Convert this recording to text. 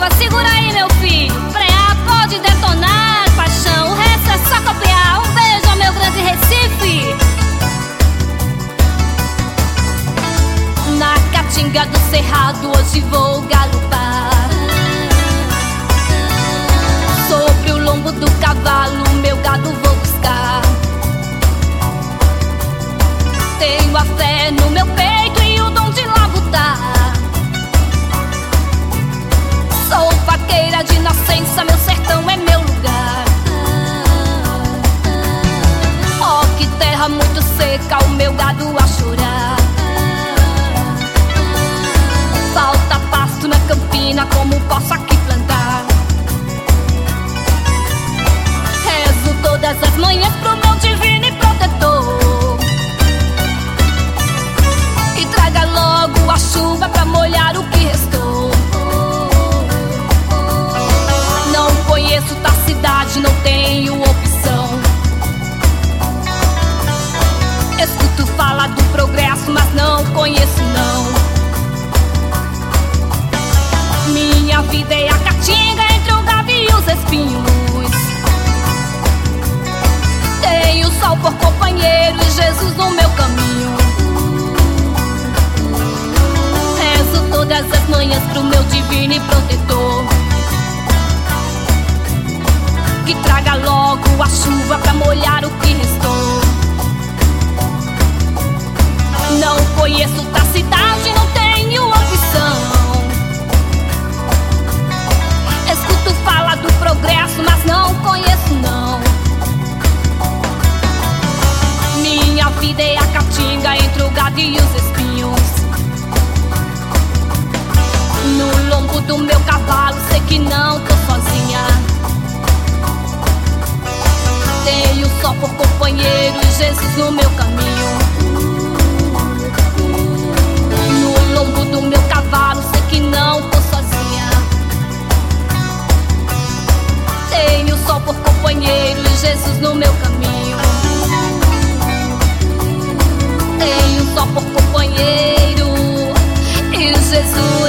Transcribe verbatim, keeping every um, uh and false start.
curva, segura aí, meu filho. Frear pode detonar, paixão, o resto é só copiar. Um beijo ao meu grande Recife. Na caatinga do cerrado hoje vou galopar. Sobre o lombo do cavalo meu gado vou buscar. Tenho a fé no meu peito e o dom de labutar. Sou vaqueira de nascença, meu sertão é meu lugar. Oh, que terra muito seca, o meu gado a chorar. Falta pasto na campina, como posso aqui plantar? Rezo todas as manhãs pro meu divino e protetor, que traga logo a chuva pra molhar o que restou. Não conheço da cidade, não tenho opção. Escuto falar do progresso, mas não conheço não. Minha vida é a caatinga entre o gado e os espinhos. Tenho o sol por companheiro e Jesus no meu caminho. Rezo todas as manhãs pro meu divino e protetor, que traga logo a chuva pra molhar o que restou. Não conheço da cidade, não tenho opção. Escuto falar do progresso, mas não conheço não. Minha vida é a caatinga entre o gado e os espinhos. No lombo do meu cavalo sei que não tô sozinha. Tenho só por companheiro Jesus no meu caminho. No lombo do meu cavalo sei que não tô sozinha. Tenho só por companheiro Jesus no meu caminho. Tenho só por companheiro e Jesus